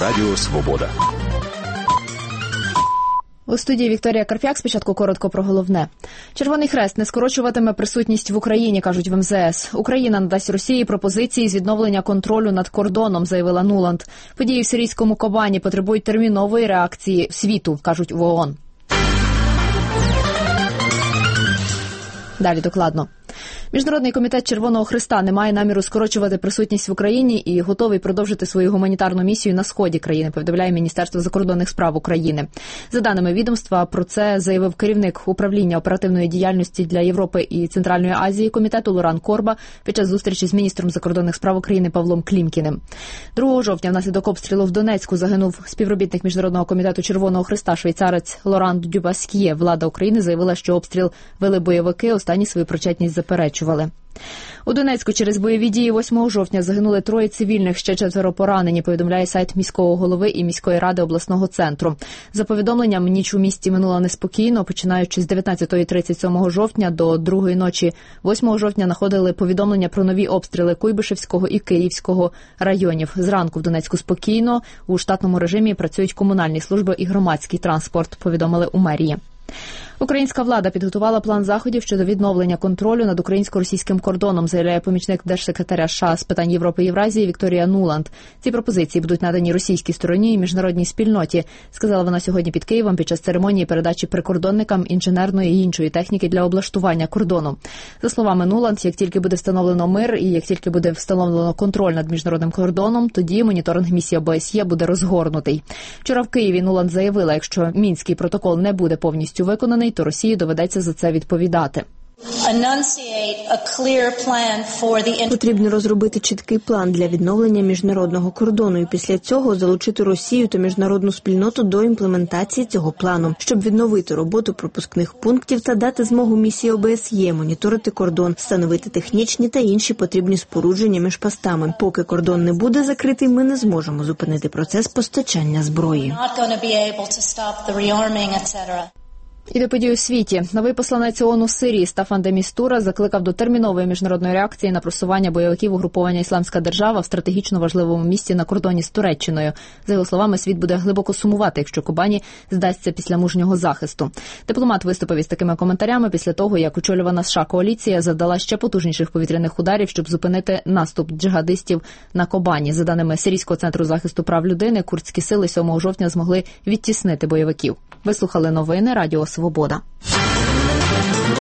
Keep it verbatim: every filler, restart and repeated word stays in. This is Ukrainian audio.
Радіо Свобода. У студії Вікторія Карп'як. Спочатку коротко про головне. Червоний Хрест не скорочуватиме присутність в Україні, кажуть в ем зе ес. Україна надасть Росії пропозиції з відновлення контролю над кордоном, заявила Нуланд. Події в сирійському Кобані потребують термінової реакції світу, кажуть в ООН. Далі докладно. Міжнародний комітет Червоного Хреста не має наміру скорочувати присутність в Україні і готовий продовжити свою гуманітарну місію на сході країни, повідомляє Міністерство закордонних справ України. За даними відомства, про це заявив керівник управління оперативної діяльності для Європи і Центральної Азії комітету Лоран Корба під час зустрічі з міністром закордонних справ України Павлом Клімкіним. другого жовтня внаслідок обстрілу в Донецьку загинув співробітник Міжнародного комітету Червоного Хреста, швейцарець Лоран Дюбаск'є. Влада України заявила, що обстріл вели бойовики, останні свою причетність заперечували. У Донецьку через бойові дії восьмого жовтня загинули троє цивільних, ще четверо поранені, повідомляє сайт міського голови і міської ради обласного центру. За повідомленням, ніч у місті минула неспокійно. Починаючи з дев'ятнадцятої тридцять сьомого жовтня до другої ночі восьмого жовтня находили повідомлення про нові обстріли Куйбишевського і Київського районів. Зранку в Донецьку спокійно, у штатному режимі працюють комунальні служби і громадський транспорт, повідомили у мерії. Українська влада підготувала план заходів щодо відновлення контролю над українсько-російським кордоном, заявляє помічник держсекретаря США з питань Європи і Євразії Вікторія Нуланд. Ці пропозиції будуть надані російській стороні і міжнародній спільноті, сказала вона сьогодні під Києвом під час церемонії передачі прикордонникам інженерної і іншої техніки для облаштування кордону. За словами Нуланд, як тільки буде встановлено мир і як тільки буде встановлено контроль над міжнародним кордоном, тоді моніторинг місії о бе ес є буде розгорнутий. Вчора в Києві Нуланд заявила, якщо Мінський протокол не буде повністю виконаний, то Росії доведеться за це відповідати. Потрібно розробити чіткий план для відновлення міжнародного кордону і після цього залучити Росію та міжнародну спільноту до імплементації цього плану, щоб відновити роботу пропускних пунктів та дати змогу місії о бе ес є моніторити кордон, встановити технічні та інші потрібні спорудження між постами. Поки кордон не буде закритий, ми не зможемо зупинити процес постачання зброї. І до подій у світі. Новий посланець ООН у Сирії Стафан де Містура закликав до термінової міжнародної реакції на просування бойовиків угруповання «Ісламська держава» в стратегічно важливому місці на кордоні з Туреччиною. За його словами, світ буде глибоко сумувати, якщо Кобані здасться після мужнього захисту. Дипломат виступив із такими коментарями після того, як очолювана США коаліція завдала ще потужніших повітряних ударів, щоб зупинити наступ джихадистів на Кобані. За даними Сирійського центру захисту прав людини, курдські сили сьомого жовтня змогли відтіснити бойовиків. Ви слухали новини Радіо Свобода.